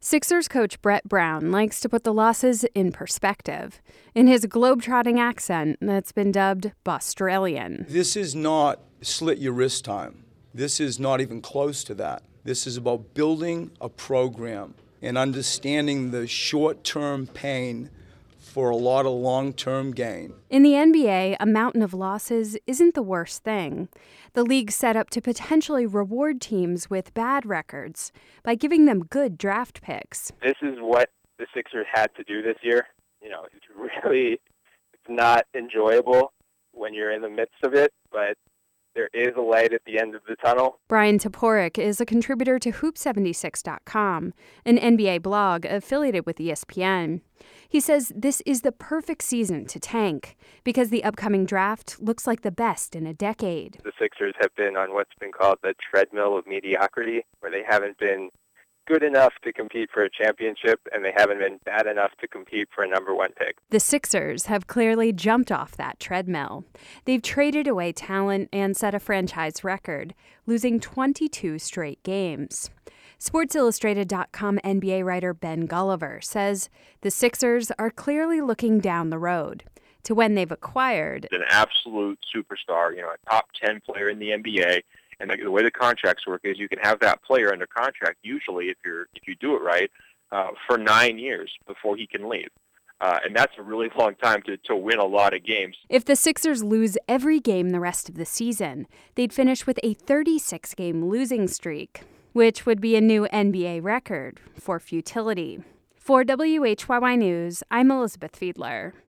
Sixers coach Brett Brown likes to put the losses in perspective in his globetrotting accent that's been dubbed Bostralian. This is not slit your wrist time. This is not even close to that. This is about building a program and understanding the short-term pain for a lot of long-term gain. In the NBA, a mountain of losses isn't the worst thing. The league's set up to potentially reward teams with bad records by giving them good draft picks. This is what the Sixers had to do this year. It's not enjoyable when you're in the midst of it, but there is a light at the end of the tunnel. Brian Toporek is a contributor to Hoop76.com, an NBA blog affiliated with ESPN. He says this is the perfect season to tank because the upcoming draft looks like the best in a decade. The Sixers have been on what's been called the treadmill of mediocrity, where they haven't been good enough to compete for a championship, and they haven't been bad enough to compete for a number one pick. The Sixers have clearly jumped off that treadmill. They've traded away talent and set a franchise record, losing 22 straight games. SportsIllustrated.com NBA writer Ben Gulliver says the Sixers are clearly looking down the road to when they've acquired an absolute superstar, a top 10 player in the NBA. And the way the contracts work is you can have that player under contract, usually if you do it right, for 9 years before he can leave. And that's a really long time to win a lot of games. If the Sixers lose every game the rest of the season, they'd finish with a 36-game losing streak, which would be a new NBA record for futility. For WHYY News, I'm Elizabeth Fiedler.